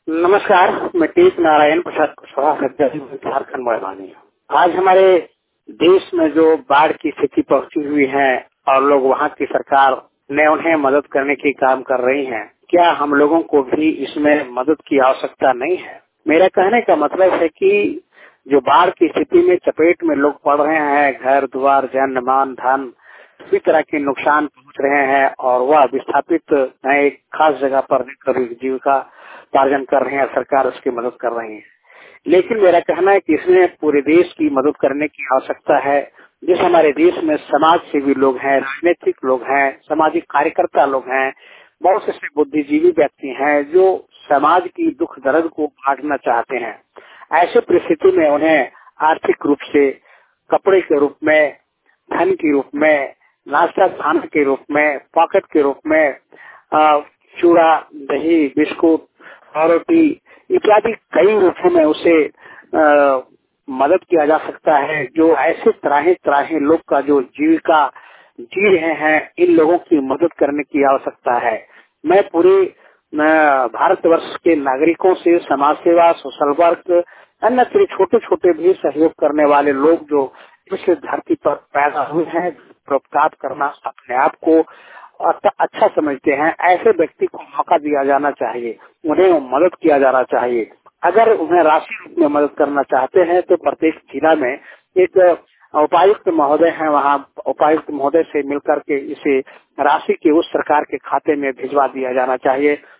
नमस्कार, मैं टीप नारायण प्रसाद कुशवाहा झारखंड मैदानी। आज हमारे देश में जो बाढ़ की स्थिति पहुंची हुई है और लोग वहां की सरकार ने उन्हें मदद करने की काम कर रही है, क्या हम लोगों को भी इसमें मदद की आवश्यकता नहीं है? मेरा कहने का मतलब है कि जो बाढ़ की स्थिति में चपेट में लोग पड़ रहे हैं, घर द्वार जन मान धन सभी तरह के नुकसान पहुंच रहे हैं और वह विस्थापित एक खास जगह पर रहकर जीविका उपार्जन कर रहे हैं, सरकार उसकी मदद कर रही है। लेकिन मेरा कहना है कि इसमें पूरे देश की मदद करने की आवश्यकता है। जिस हमारे देश में समाज सेवी लोग हैं, राजनीतिक लोग हैं, सामाजिक कार्यकर्ता लोग हैं, बहुत से बुद्धिजीवी व्यक्ति हैं जो समाज की दुख दर्द को बांटना चाहते हैं। ऐसे परिस्थिति में उन्हें आर्थिक रूप से, कपड़े के रूप में, धन के रूप में, नाश्ता खाने के रूप में, पॉकेट के रूप में, चूड़ा, दही, बिस्कुट, रोटी इत्यादि कई रूपों में उसे मदद किया जा सकता है। जो ऐसे तरह लोग का जो जीविका जी रहे हैं, इन लोगों की मदद करने की आवश्यकता है। मैं पूरे भारतवर्ष के नागरिकों से समाज सेवा, सोशल वर्क, अन्य छोटे छोटे भी सहयोग करने वाले लोग जो इस धरती पर पैदा हुए हैं, परोपकार करना अपने आप को अच्छा समझते हैं, ऐसे व्यक्ति को मौका दिया जाना चाहिए, उन्हें मदद किया जाना चाहिए। अगर उन्हें राशि रूप में मदद करना चाहते हैं तो प्रत्येक जिला में एक उपायुक्त महोदय हैं, वहाँ उपायुक्त महोदय से मिलकर के इसे राशि के उस सरकार के खाते में भिजवा दिया जाना चाहिए